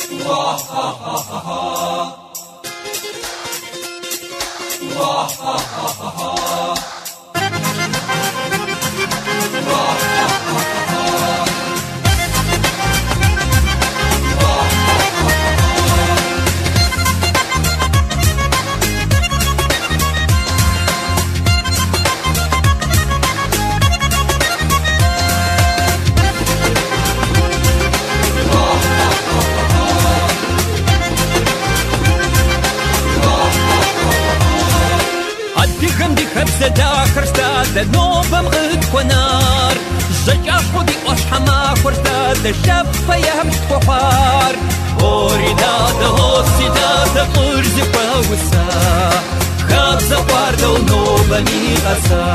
زدا خرستا دنوبم غد کنار زجا خودی أشحما خرستا دشب فيهم تفار أوريدا دهوسيدا دقرز فوسا خاب زوار دو نوبني غسا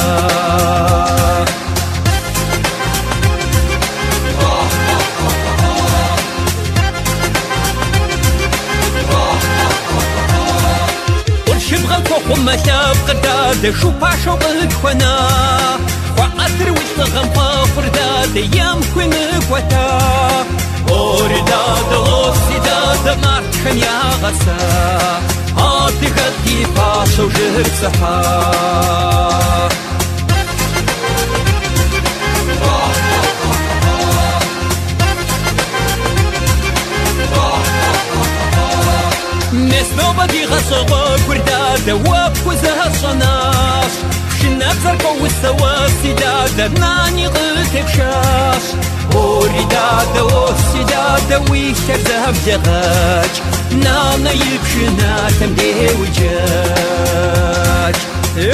وما شاف قداد شو باشو بالكونا وعطر وشتغم فرداد يام كوين كوتا أورداد وسيداد مارتخن يا غسا هاتي غدي باشو جهر سحا نسنوبدي غصوا كرداد وبكوزها صناش شنا بزرقو والسواسداد ناني غلتك شاش أوريداد وسداد ويشتر ذهب جغاج نانا يبشنا تمديه وجاج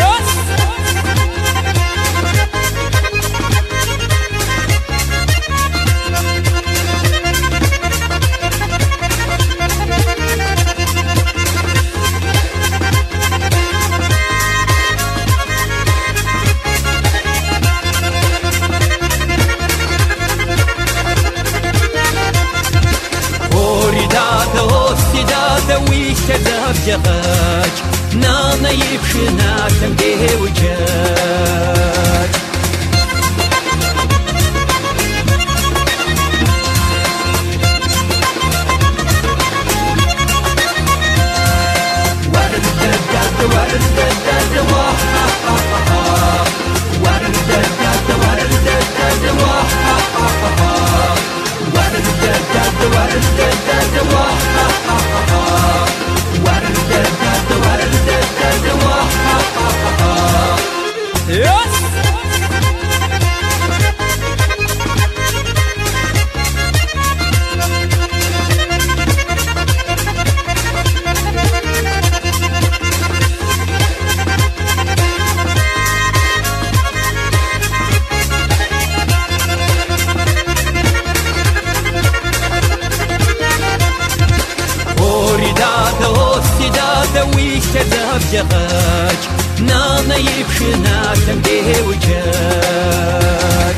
ويشتغل جغاج نانا يبشنا تمديه وجاج ويشتغل جغاج نانا يبشنا تمديه وجاج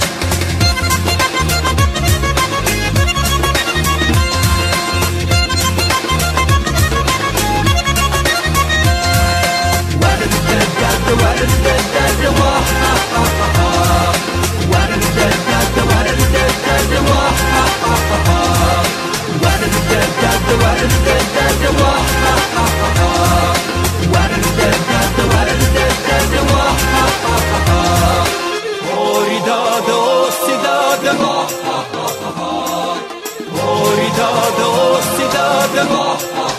أوريداد وسداد